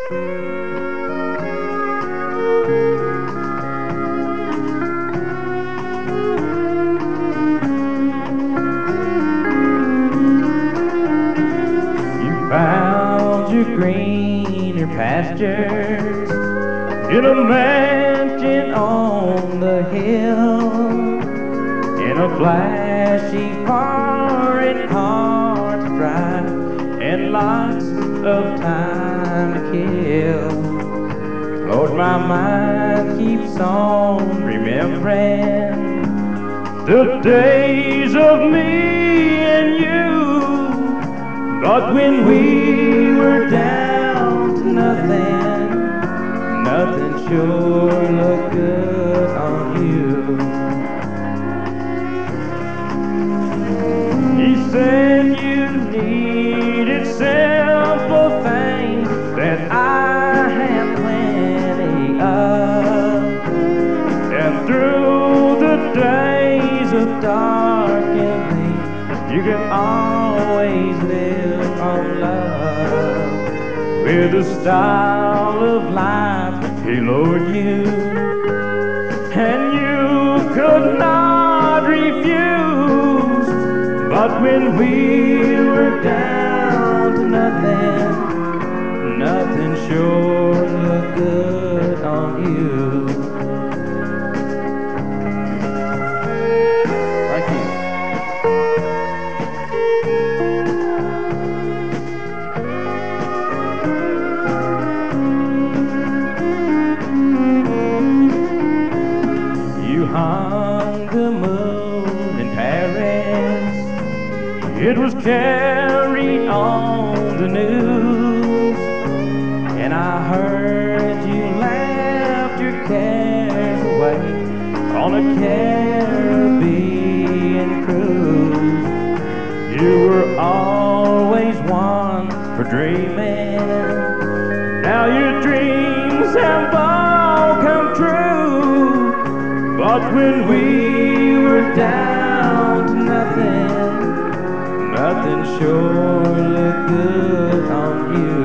Found your greener pastures in a mansion on the hill, in a flashy foreign car to drive, and lots of time to kill. Lord, my mind keeps on remembering the days of me and you. But when we were down to nothing, nothing sure looked good on you. He said you needed simple things that I had plenty of, and through the days of darkening, you can always live on love with a style of life He lured you, and you could not refuse. But when we were down to nothing, nothing sure looked good on you. Thank you. Hung the moon in Paris, it was carried on the news, and I heard you laughed your cares away on a Caribbean cruise. You were always one for dreaming, now your dreams have all come true. But when we were down to nothing, nothing sure looked good on you.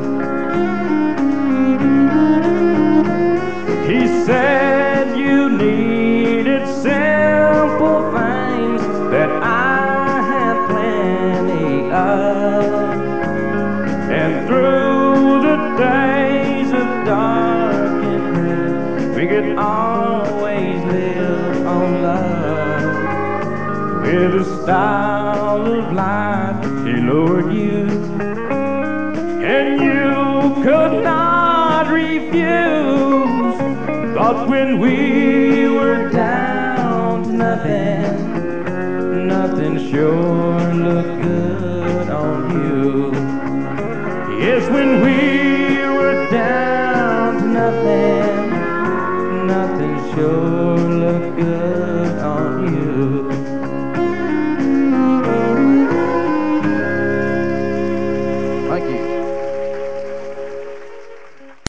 He said you needed simple things that I had plenty of, and through the days of darkening, we could always live on love with a style of life He lured you, and you could not refuse. But when we were down to nothing, nothing sure looked good on you. Yes, when we